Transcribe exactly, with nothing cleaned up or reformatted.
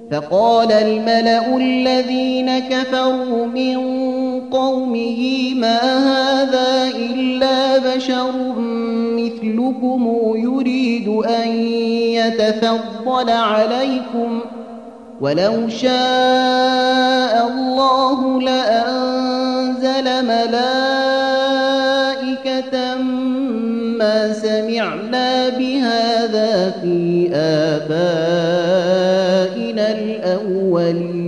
فقال الملأ الذين كفروا من قومه ما هذا إلا بشر مثلكم يريد أن يتفضل عليكم ولو شاء الله لأنزل ملائكة ما سمعنا بهذا في آبائنا الأولين